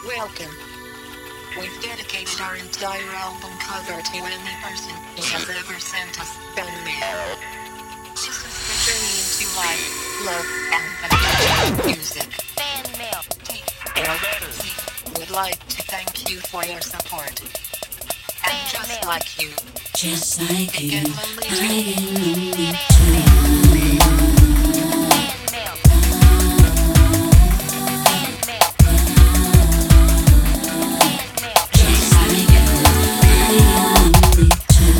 Welcome. We've dedicated our entire album cover to any person who has ever sent us fan mail. This is the journey into life, love, and music. Fan mail. We'd like to thank you for your support. And just like you, Just like I you, get I lonely get too. lonely too. Just like you, I get lonely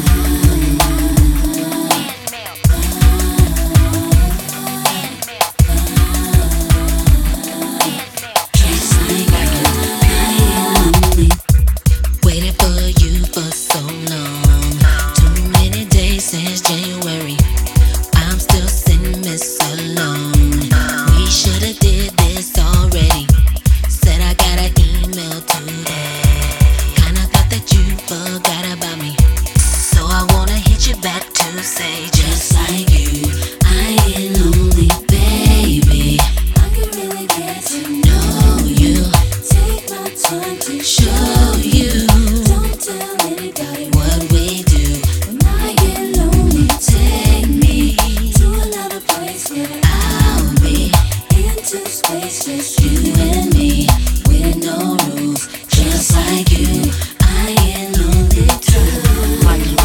just like you, I get lonely. Waited for you for so long. Too many days since January. I'm still sitting miss alone. We shoulda did this already. Said I got an email today. Kinda thought that you forgot about me. So I wanna hit you back to say just like you, I get lonely, baby. I can really get to know you. Take my time to show you. Don't tell anybody what we do. When I get lonely, take me to another place where I'll be into space, just you and me, with no rules. Just like you, I get lonely too. Like you.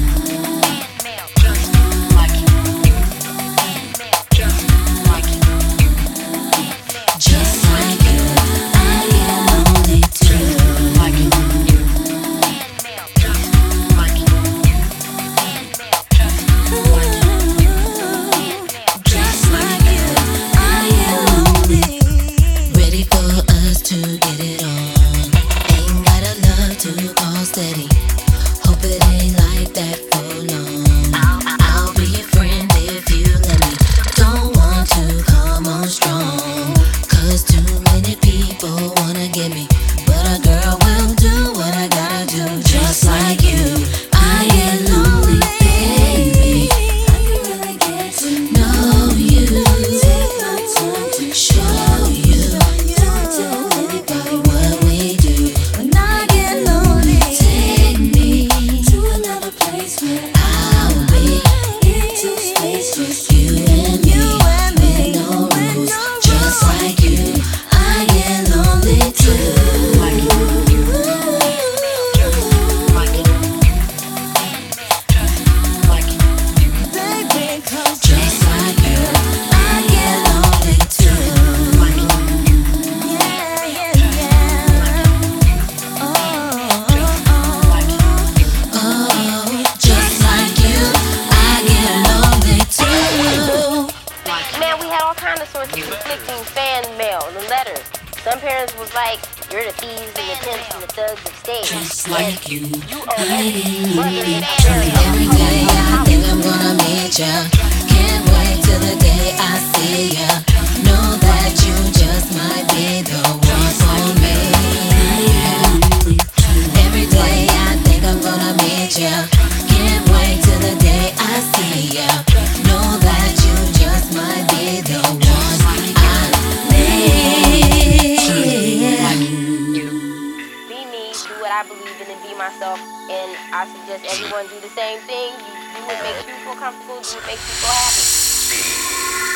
Just like you. Just like you. Just like you, I get lonely too. Like you. Just like you. Just like you, I get lonely. Ready for us to get it on. Ain't got a love to call steady. Hope it ain't like that for long. I'll be your friend if you let me. Don't want to come on strong. Cause too many people wanna get me. But a girl will do what I gotta do. Just like you, I get lonely, baby. I can really get to know you. Take my time to show you. Don't tell anybody what we do. When I get lonely, take me to another place where I'll be into space, just you and me, with no rules. Just like you, I get lonely too. Like you. Like you. Just like you. Baby, 'cause just like you, I get lonely too. Like you. Yeah, yeah, yeah. Like you. Oh, just like you, I get lonely too. Like you. Man, we had all kinds of sorts of conflicting fan mail, the letters. Some parents was like, you're the thieves and the pimps and the thugs of stage. Just like you, You owe I every get brother lonely and too. fan Every mail. day I think I'm gonna meet ya. Can't wait till the day I see ya. Know that you just might be the one for me. Every day I think I'm gonna meet ya. Can't wait till the day I see ya. Know that you just might be the one I need. Be me, do what I believe in, and be myself. And I suggest everyone do the same thing. You do what makes you feel comfortable, do what makes you feel happy.